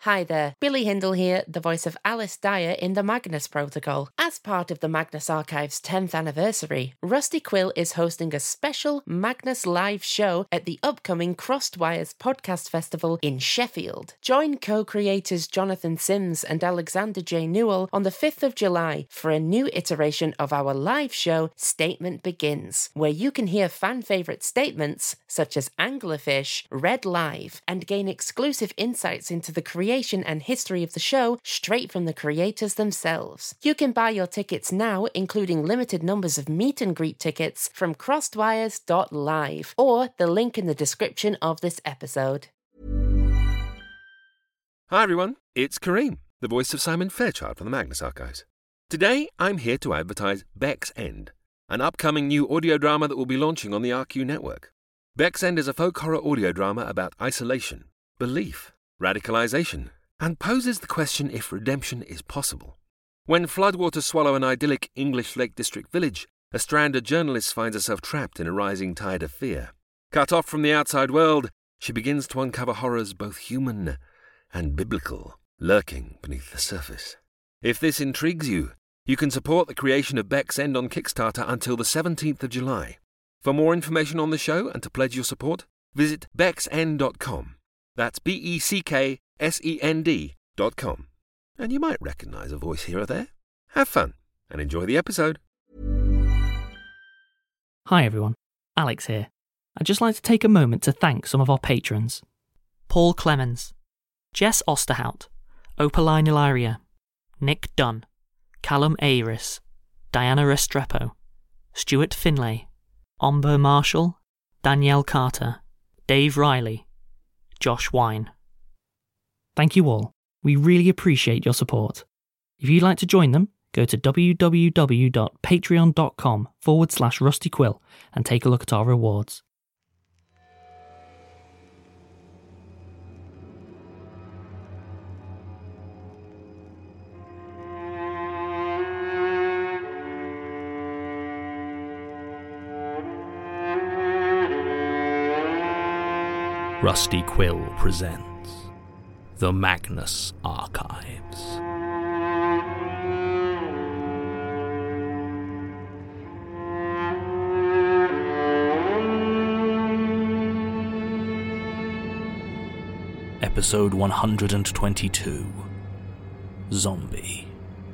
Hi there, Billy Hindle here, the voice of Alice Dyer in the Magnus Protocol. As part of the Magnus Archive's 10th anniversary, Rusty Quill is hosting a special Magnus live show at the upcoming Crossed Wires Podcast Festival in Sheffield. Join co-creators Jonathan Sims and Alexander J. Newell on the 5th of July for a new iteration of our live show, Statement Begins, where you can hear fan-favourite statements such as Anglerfish read live and gain exclusive insights into the creation and history of the show straight from the creators themselves. You can buy your tickets now, including limited numbers of meet and greet tickets from crossedwires.live or the link in the description of this episode. Hi everyone, it's Kareem, the voice of Simon Fairchild from the Magnus Archives. Today I'm here to advertise Beck's End, an upcoming new audio drama that will be launching on the RQ network. Beck's End is a folk horror audio drama about isolation, belief, radicalization, and poses the question if redemption is possible. When floodwaters swallow an idyllic English Lake District village, a stranded journalist finds herself trapped in a rising tide of fear. Cut off from the outside world, she begins to uncover horrors both human and biblical, lurking beneath the surface. If this intrigues you, you can support the creation of Beck's End on Kickstarter until the 17th of July. For more information on the show and to pledge your support, visit becksend.com. That's BECKSEND.com. And you might recognise a voice here or there. Have fun and enjoy the episode. Hi everyone, Alex here. I'd just like to take a moment to thank some of our patrons. Paul Clemens, Jess Osterhout, Opaline Ilaria, Nick Dunn, Callum Ayris, Diana Restrepo, Stuart Finlay, Omber Marshall, Danielle Carter, Dave Riley, Josh Wine. Thank you all. We really appreciate your support. If you'd like to join them, go to www.patreon.com/rustyquill and take a look at our rewards. Rusty Quill presents The Magnus Archives. Episode 122, Zombie.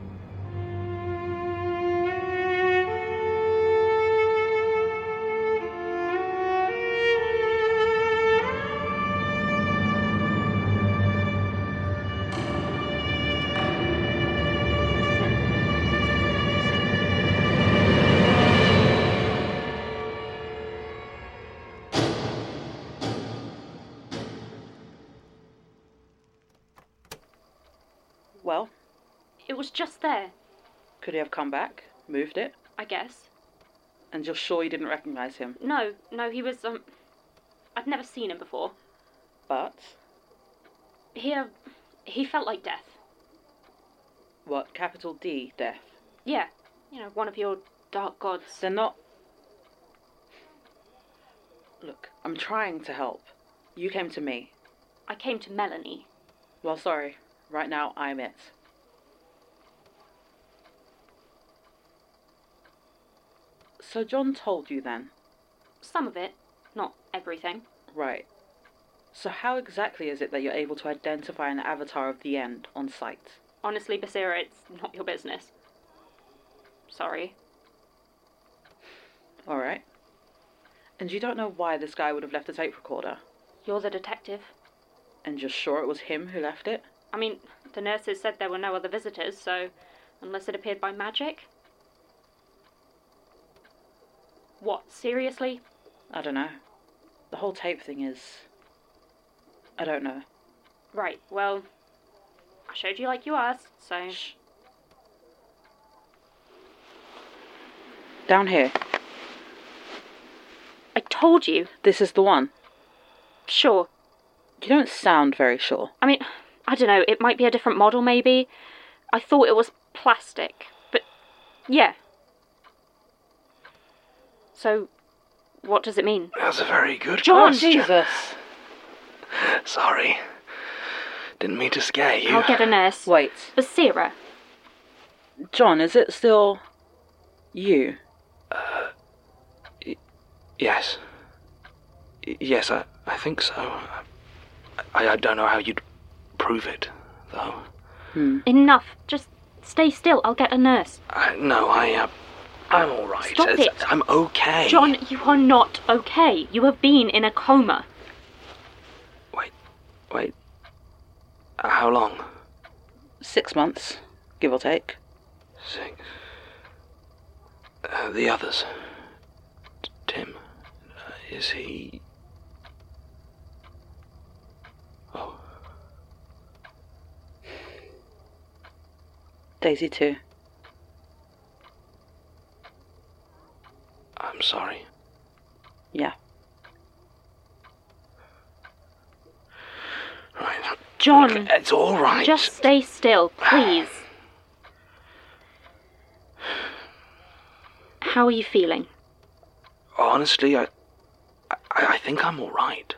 Well, it was just there. could he have come back, moved it? I guess. And you're sure you didn't recognise him? No, he was, I'd never seen him before. But? He felt like death. What, capital D, death? Yeah, one of your dark gods. They're not... Look, I'm trying to help. You came to me. I came to Melanie. Well, sorry. Right now, I'm it. So John told you then? Some of it, not everything. Right. So how exactly is it that you're able to identify an avatar of the end on sight? Honestly, Basira, it's not your business. Sorry. Alright. And you don't know why this guy would have left a tape recorder? You're the detective. And you're sure it was him who left it? I mean, the nurses said there were no other visitors, so unless it appeared by magic? What, seriously? I don't know. The whole tape thing is... I don't know. Right, well, I showed you like you asked, so... Shh. Down here. I told you. This is the one. Sure. You don't sound very sure. I mean, I don't know, it might be a different model maybe. I thought it was plastic, but yeah. So, what does it mean? That's a very good John, question. Jesus! Sorry. Didn't mean to scare you. I'll get a nurse. Wait. Basira. John, is it still you? Yes. Yes, I think so. I don't know how you'd prove it, though. Enough. Just stay still. I'll get a nurse. I'm all right. Stop it. I'm okay. John, you are not okay. You have been in a coma. Wait. How long? 6 months, give or take. 6. The others. Tim. Is he... Oh. Daisy too. I'm sorry. Yeah. Right. John. Look, it's all right. Just stay still, please. How are you feeling? Honestly, I think I'm all right.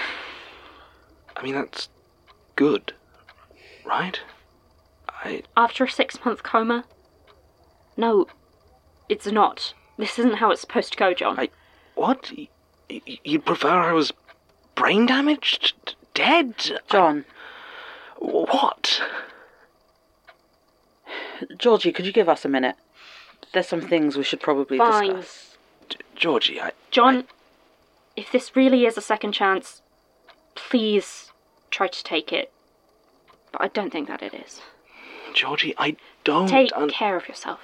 I mean, that's good, right? After a 6-month coma? No, it's not. This isn't how it's supposed to go, John. What? You'd prefer I was brain damaged? Dead? John. What? Georgie, could you give us a minute? There's some things we should probably Fine. discuss. Georgie, John, if this really is a second chance, please try to take it. But I don't think that it is. Georgie, I don't... Take care of yourself.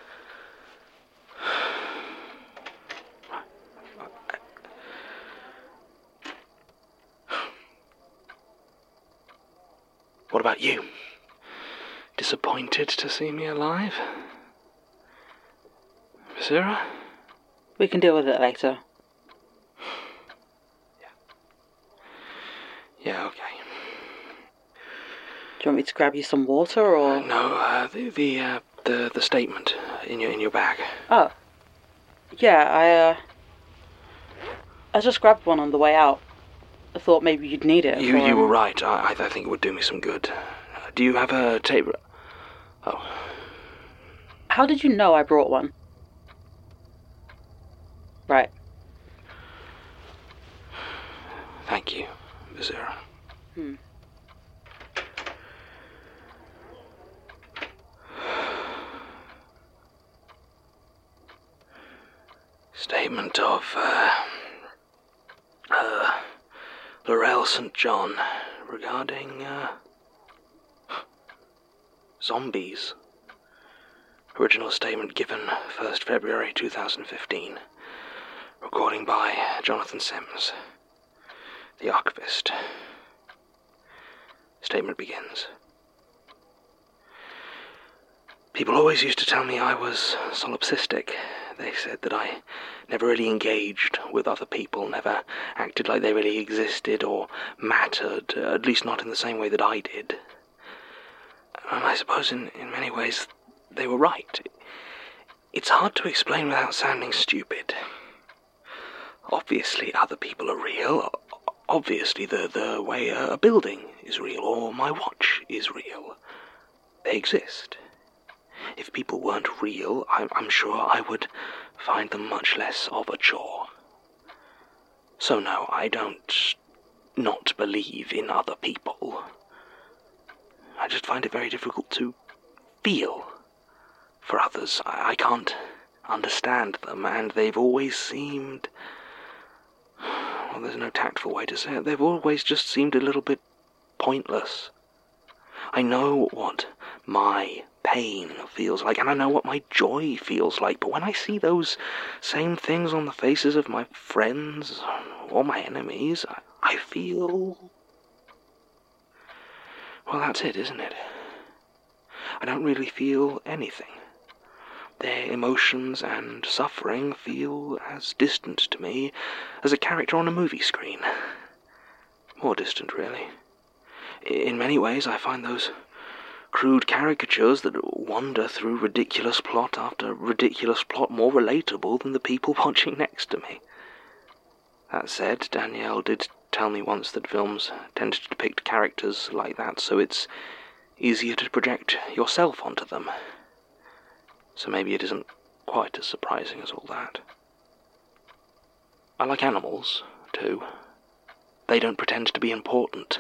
What about you? Disappointed to see me alive? Sarah? We can deal with it later. Yeah, okay. Do you want me to grab you some water, or...? No, the statement in your bag. Oh. Yeah, I just grabbed one on the way out. I thought maybe you'd need it. You were right. I think it would do me some good. Do you have a tape... Oh. How did you know I brought one? Right. Thank you, Basira. Statement of, Laurel St. John regarding, zombies. Original statement given 1st February 2015. Recording by Jonathan Sims, the archivist. Statement begins. People always used to tell me I was solipsistic. They said that I never really engaged with other people, never acted like they really existed or mattered, at least not in the same way that I did. And I suppose in many ways they were right. It's hard to explain without sounding stupid. Obviously other people are real. Obviously the way a building is real or my watch is real. They exist. If people weren't real, I'm sure I would find them much less of a chore. So no, I don't not believe in other people. I just find it very difficult to feel for others. I can't understand them, and they've always seemed... Well, there's no tactful way to say it. They've always just seemed a little bit pointless. I know what my pain feels like, and I know what my joy feels like, but when I see those same things on the faces of my friends or my enemies, I feel... Well, that's it, isn't it? I don't really feel anything. Their emotions and suffering feel as distant to me as a character on a movie screen. More distant, really. In many ways, I find those crude caricatures that wander through ridiculous plot after ridiculous plot more relatable than the people watching next to me. That said, Danielle did tell me once that films tend to depict characters like that, so it's easier to project yourself onto them. So maybe it isn't quite as surprising as all that. I like animals, too. They don't pretend to be important.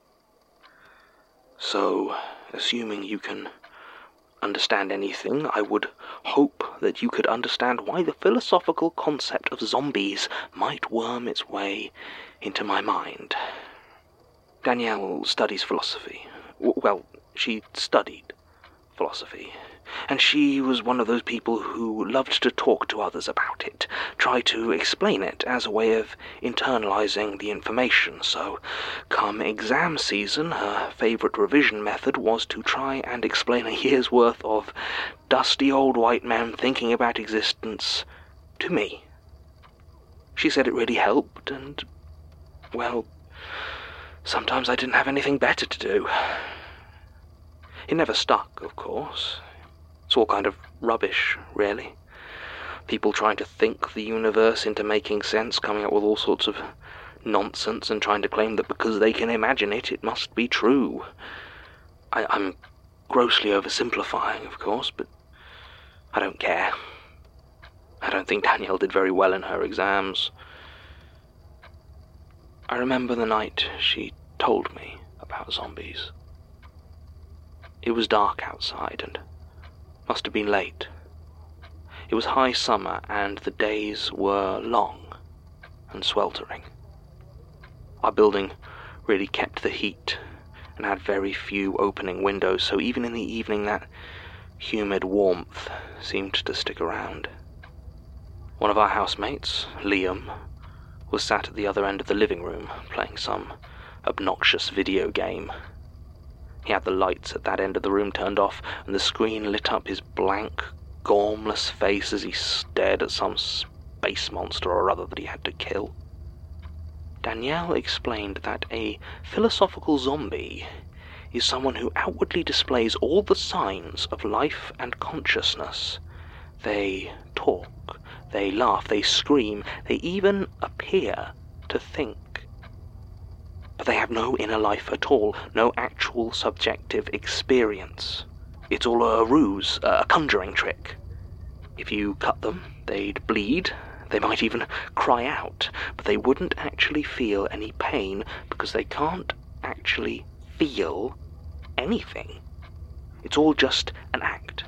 So, assuming you can understand anything, I would hope that you could understand why the philosophical concept of zombies might worm its way into my mind. Danielle studies philosophy. Well, she studied philosophy. And she was one of those people who loved to talk to others about it, try to explain it as a way of internalizing the information. So, come exam season, her favorite revision method was to try and explain a year's worth of dusty old white men thinking about existence to me. She said it really helped, and, well, sometimes I didn't have anything better to do. It never stuck, of course. It's all kind of rubbish, really. People trying to think the universe into making sense, coming up with all sorts of nonsense and trying to claim that because they can imagine it, it must be true. I'm grossly oversimplifying, of course, but I don't care. I don't think Danielle did very well in her exams. I remember the night she told me about zombies. It was dark outside and must have been late. It was high summer and the days were long and sweltering. Our building really kept the heat and had very few opening windows, so even in the evening that humid warmth seemed to stick around. One of our housemates, Liam, was sat at the other end of the living room playing some obnoxious video game. He had the lights at that end of the room turned off, and the screen lit up his blank, gormless face as he stared at some space monster or other that he had to kill. Danielle explained that a philosophical zombie is someone who outwardly displays all the signs of life and consciousness. They talk, they laugh, they scream, they even appear to think. But they have no inner life at all, no actual subjective experience. It's all a ruse, a conjuring trick. If you cut them, they'd bleed, they might even cry out, but they wouldn't actually feel any pain because they can't actually feel anything. It's all just an act.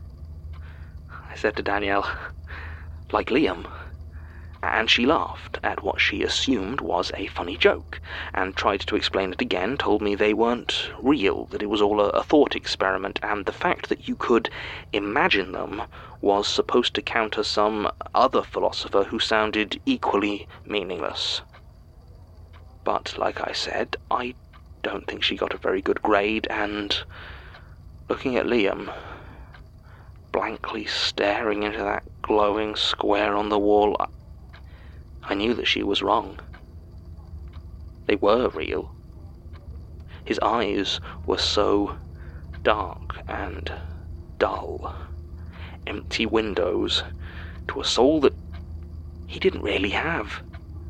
I said to Danielle, like Liam, and she laughed at what she assumed was a funny joke, and tried to explain it again, told me they weren't real, that it was all a thought experiment, and the fact that you could imagine them was supposed to counter some other philosopher who sounded equally meaningless. But, like I said, I don't think she got a very good grade, and looking at Liam, blankly staring into that glowing square on the wall, I knew that she was wrong. They were real. His eyes were so dark and dull, empty windows to a soul that he didn't really have.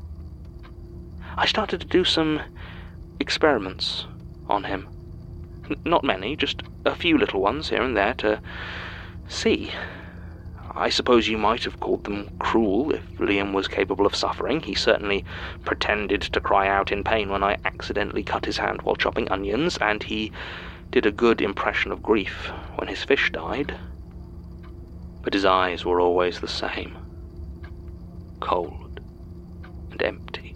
I started to do some experiments on him. Not many, just a few little ones here and there to see. I suppose you might have called them cruel if Liam was capable of suffering. He certainly pretended to cry out in pain when I accidentally cut his hand while chopping onions, and he did a good impression of grief when his fish died. But his eyes were always the same, cold and empty.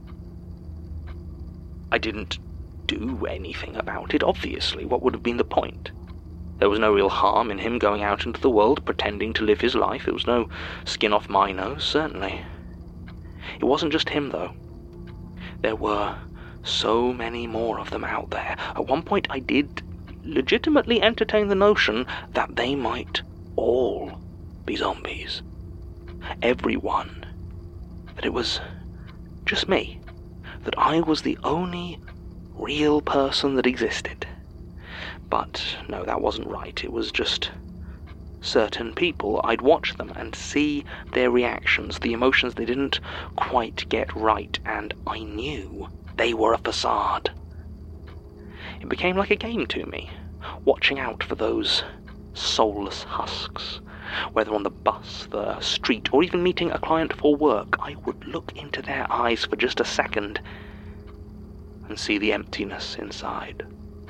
I didn't do anything about it, obviously. What would have been the point? There was no real harm in him going out into the world pretending to live his life. It was no skin off my nose, certainly. It wasn't just him, though. There were so many more of them out there. At one point I did legitimately entertain the notion that they might all be zombies. Everyone. That it was just me. That I was the only real person that existed. But no, that wasn't right. It was just certain people. I'd watch them and see their reactions, the emotions they didn't quite get right, and I knew They were a facade. It became like a game to me, watching out for those soulless husks. Whether on the bus, the street, or even meeting a client for work, I would look into their eyes for just a second and see the emptiness inside.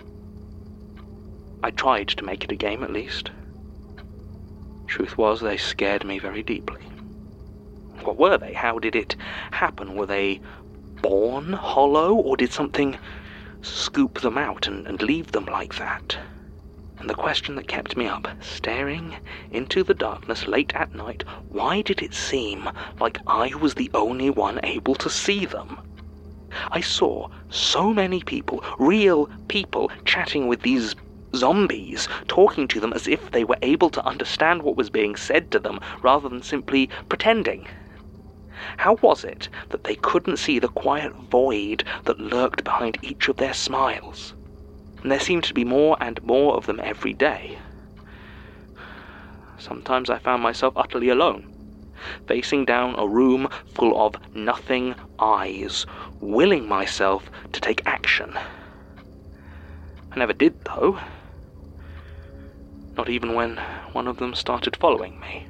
I tried to make it a game, at least. Truth was, they scared me very deeply. What were they? How did it happen? Were they born hollow, or did something scoop them out and leave them like that? And the question that kept me up, staring into the darkness late at night, why did it seem like I was the only one able to see them? I saw so many people, real people, chatting with these zombies, talking to them as if they were able to understand what was being said to them, rather than simply pretending. How was it that they couldn't see the quiet void that lurked behind each of their smiles? And there seemed to be more and more of them every day. Sometimes I found myself utterly alone, facing down a room full of nothing eyes, willing myself to take action. I never did, though. Not even when one of them started following me.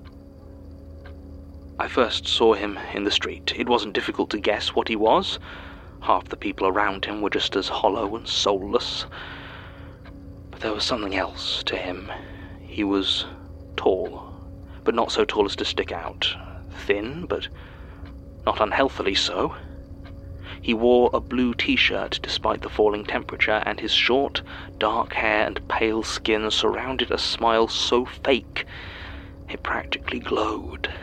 I first saw him in the street. It wasn't difficult to guess what he was. Half the people around him were just as hollow and soulless. But there was something else to him. He was tall, but not so tall as to stick out. Thin, but not unhealthily so. He wore a blue t-shirt despite the falling temperature, and his short, dark hair and pale skin surrounded a smile so fake it practically glowed.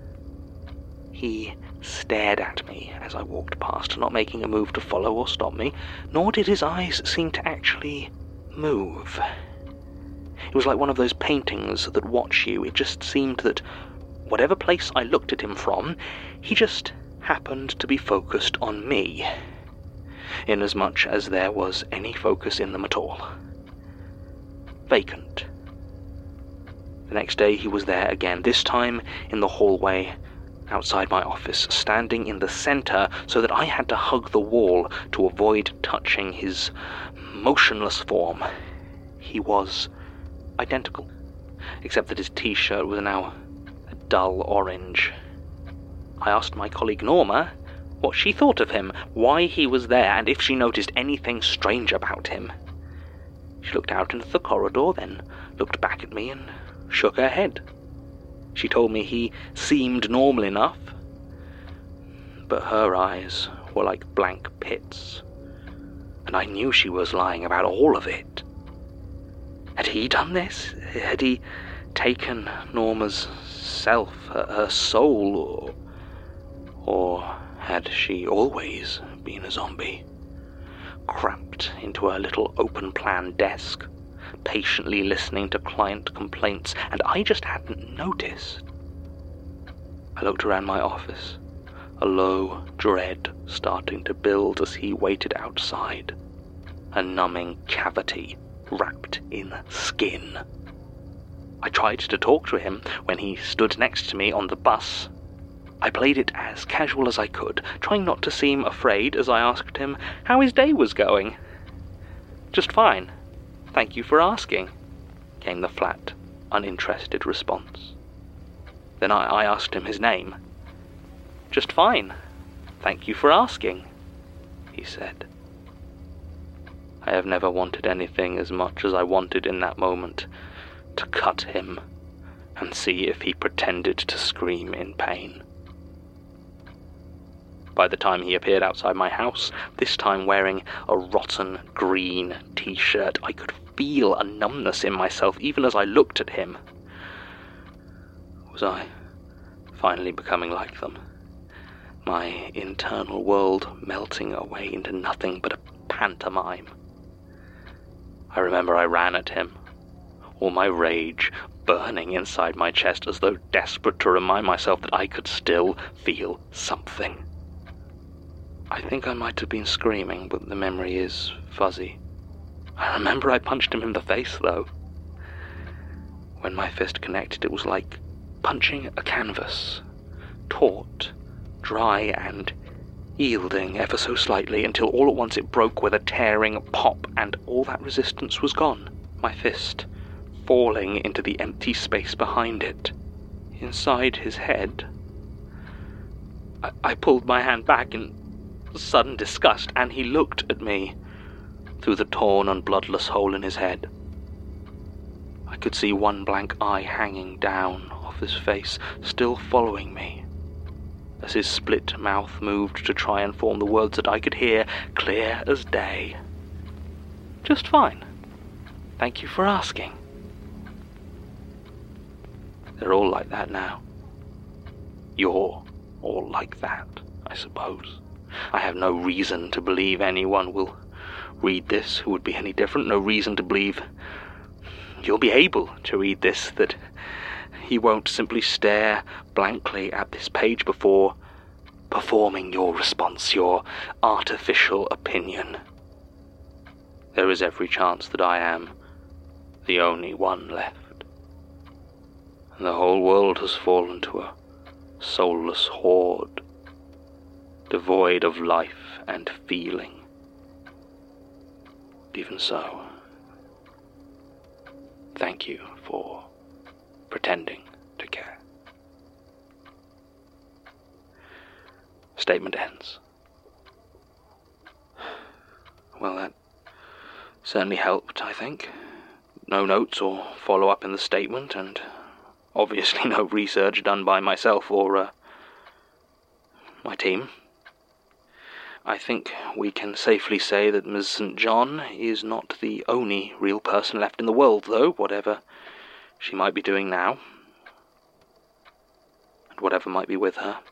He stared at me as I walked past, not making a move to follow or stop me, nor did his eyes seem to actually move. It was like one of those paintings that watch you. It just seemed that whatever place I looked at him from, he just happened to be focused on me, inasmuch as there was any focus in them at all. Vacant. The next day he was there again, this time in the hallway outside my office, standing in the center so that I had to hug the wall to avoid touching his motionless form. He was identical, except that his t-shirt was now a dull orange. I asked my colleague Norma what she thought of him, why he was there, and if she noticed anything strange about him. She looked out into the corridor, then looked back at me and shook her head. She told me he seemed normal enough, but her eyes were like blank pits, and I knew she was lying about all of it. Had he done this? Had he taken Norma's self, her soul, or had she always been a zombie, cramped into her little open-plan desk, patiently listening to client complaints, and I just hadn't noticed? I looked around my office, a low dread starting to build as he waited outside, a numbing cavity wrapped in skin. I tried to talk to him when he stood next to me on the bus. I played it as casual as I could, trying not to seem afraid as I asked him how his day was going. "Just fine. Thank you for asking," came the flat, uninterested response. Then I asked him his name. "Just fine. Thank you for asking," he said. I have never wanted anything as much as I wanted in that moment to cut him and see if he pretended to scream in pain. By the time he appeared outside my house, this time wearing a rotten green t-shirt, I could feel a numbness in myself even as I looked at him. Was I finally becoming like them? My internal world melting away into nothing but a pantomime? I remember I ran at him, all my rage burning inside my chest as though desperate to remind myself that I could still feel something. I think I might have been screaming, but the memory is fuzzy. I remember I punched him in the face, though. When my fist connected, it was like punching a canvas, taut, dry, and yielding ever so slightly until all at once it broke with a tearing pop, and all that resistance was gone. My fist falling into the empty space behind it. Inside his head. I pulled my hand back in sudden disgust, and he looked at me through the torn and bloodless hole in his head. I could see one blank eye hanging down off his face, still following me, as his split mouth moved to try and form the words that I could hear clear as day. Just fine. Thank you for asking. They're all like that now. You're all like that, I suppose. I have no reason to believe anyone will read this who would be any different. No reason to believe you'll be able to read this, that you won't simply stare blankly at this page before performing your response, your artificial opinion. There is every chance that I am the only one left, and the whole world has fallen to a soulless horde, devoid of life and feeling. But even so, thank you for pretending to care. Statement ends. Well, that certainly helped, I think. No notes or follow-up in the statement, and obviously no research done by myself or my team. I think we can safely say that Ms. St. John is not the only real person left in the world, though, whatever she might be doing now, and whatever might be with her.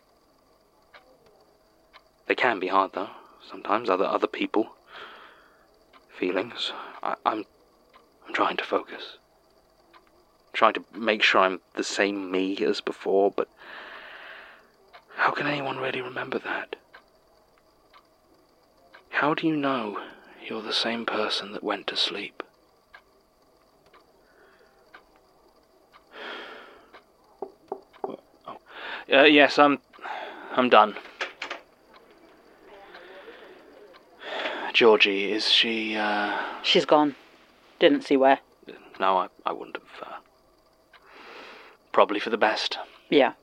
They can be hard, though, sometimes, other people, feelings. I'm trying to focus. Trying to make sure I'm the same me as before, but how can anyone really remember that? How do you know you're the same person that went to sleep? Yes, I'm done. Georgie, is she, She's gone. Didn't see where. No, I wouldn't have. Probably for the best. Yeah.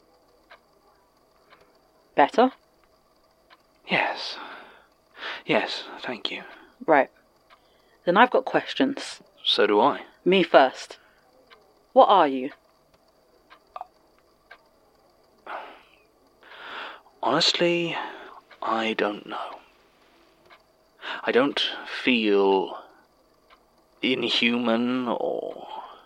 Better? Yes. Yes, thank you. Right. Then I've got questions. So do I. Me first. What are you? Honestly, I don't know. I don't feel inhuman or...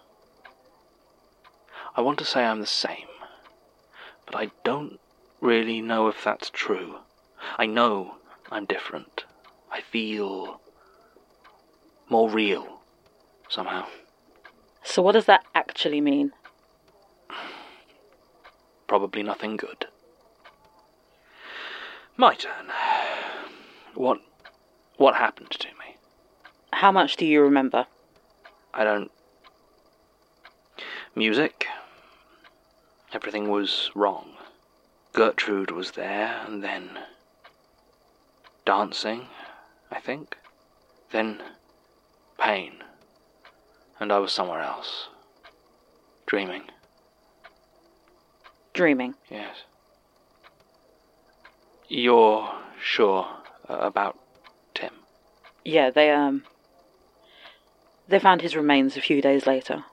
I want to say I'm the same, but I don't really know if that's true. I know I'm different. I feel more real, somehow. So what does that actually mean? Probably nothing good. My turn. What happened to me? How much do you remember? I don't... Music. Everything was wrong. Gertrude was there, and then... dancing, I think. Then... pain. And I was somewhere else. Dreaming. Dreaming? Yes. You're sure about Tim? Yeah, they found his remains a few days later.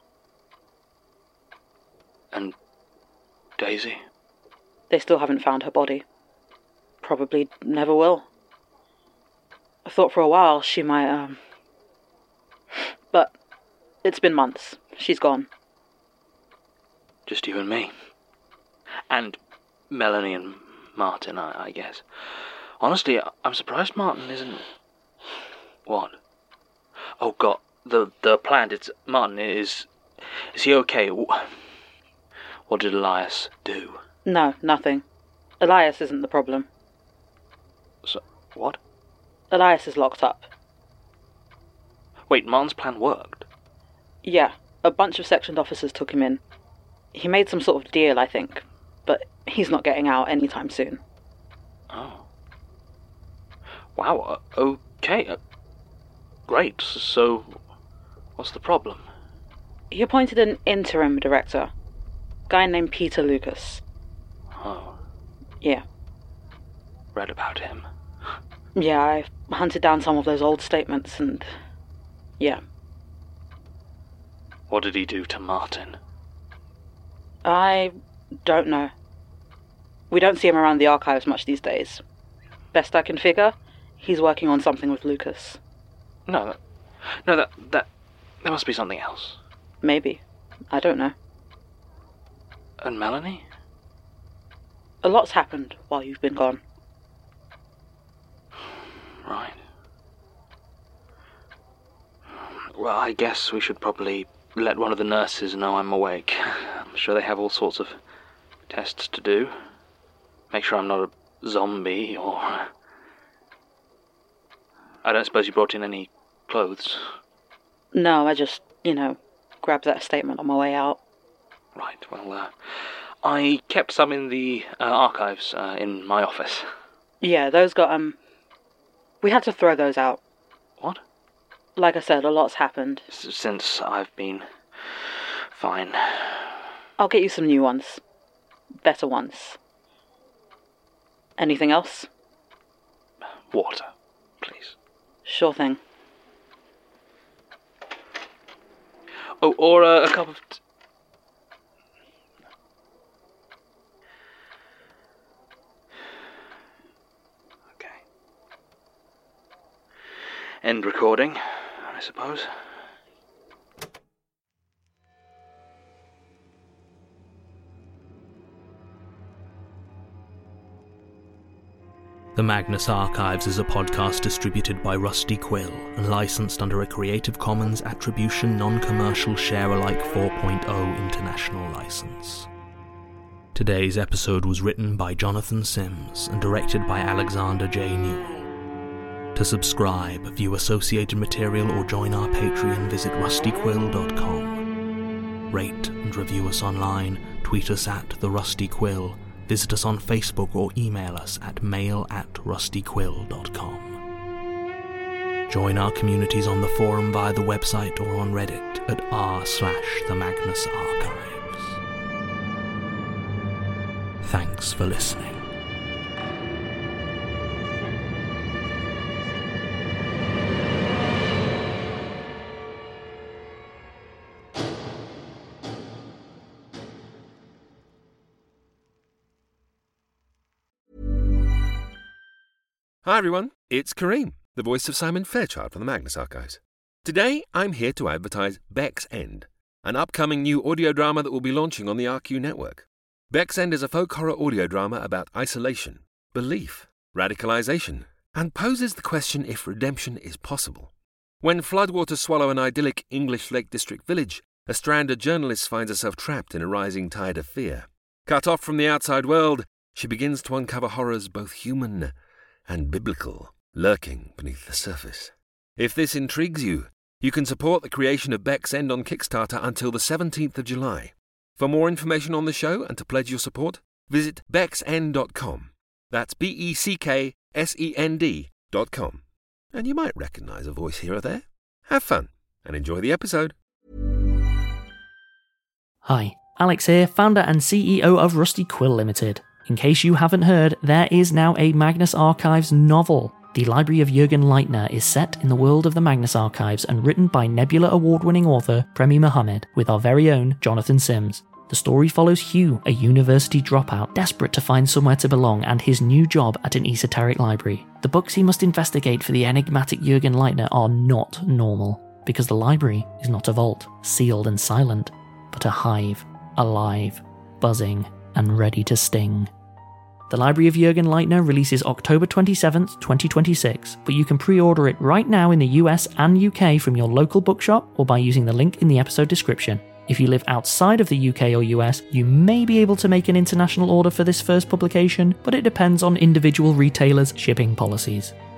And Daisy? They still haven't found her body. Probably never will. I thought for a while she might, But it's been months. She's gone. Just you and me. And Melanie and Martin, I guess. Honestly, I'm surprised Martin isn't... What? Oh, God. The plant, it's... Martin, is he okay? What did Elias do? No, nothing. Elias isn't the problem. So, what? Elias is locked up. Wait, Martin's plan worked? Yeah, a bunch of sectioned officers took him in. He made some sort of deal, I think, but he's not getting out anytime soon. Oh. Wow, okay. Great. So, what's the problem? He appointed an interim director. Guy named Peter Lucas. Oh. Yeah. Read about him. Yeah, I hunted down some of those old statements and... yeah. What did he do to Martin? I don't know. We don't see him around the archives much these days. Best I can figure, he's working on something with Lucas. No, that must be something else. Maybe. I don't know. And Melanie? A lot's happened while you've been gone. Right. Well, I guess we should probably let one of the nurses know I'm awake. I'm sure they have all sorts of tests to do. Make sure I'm not a zombie, or... I don't suppose you brought in any clothes? No, I just, grabbed that statement on my way out. Right, well, I kept some in the archives in my office. Yeah, those got, we had to throw those out. What? Like I said, a lot's happened. Since I've been fine. I'll get you some new ones. Better ones. Anything else? Water, please. Sure thing. Oh, or a cup of... Okay. End recording, I suppose. The Magnus Archives is a podcast distributed by Rusty Quill and licensed under a Creative Commons Attribution Non-Commercial Share-alike 4.0 International License. Today's episode was written by Jonathan Sims and directed by Alexander J. Newell. To subscribe, view associated material or join our Patreon, visit rustyquill.com. Rate and review us online, tweet us at The Rusty Quill, visit us on Facebook or email us at mail@rustyquill.com. Join our communities on the forum via the website or on Reddit at r/themagnusarchives. Thanks for listening. Hi everyone, it's Kareem, the voice of Simon Fairchild from the Magnus Archives. Today I'm here to advertise Beck's End, an upcoming new audio drama that will be launching on the RQ network. Beck's End is a folk horror audio drama about isolation, belief, radicalization, and poses the question if redemption is possible. When floodwaters swallow an idyllic English Lake District village, a stranded journalist finds herself trapped in a rising tide of fear. Cut off from the outside world, she begins to uncover horrors both human and biblical, lurking beneath the surface. If this intrigues you, you can support the creation of Beck's End on Kickstarter until the 17th of July. For more information on the show and to pledge your support, visit becksend.com. That's BECKSEND.com. And you might recognise a voice here or there. Have fun and enjoy the episode. Hi, Alex here, founder and CEO of Rusty Quill Limited. In case you haven't heard, there is now a Magnus Archives novel. The Library of Jürgen Leitner is set in the world of the Magnus Archives and written by Nebula Award-winning author Premi Mohammed with our very own Jonathan Sims. The story follows Hugh, a university dropout, desperate to find somewhere to belong and his new job at an esoteric library. The books he must investigate for the enigmatic Jürgen Leitner are not normal, because the library is not a vault, sealed and silent, but a hive, alive, buzzing, and ready to sting. The Library of Jürgen Leitner releases October 27th, 2026, but you can pre-order it right now in the US and UK from your local bookshop or by using the link in the episode description. If you live outside of the UK or US, you may be able to make an international order for this first publication, but it depends on individual retailers' shipping policies.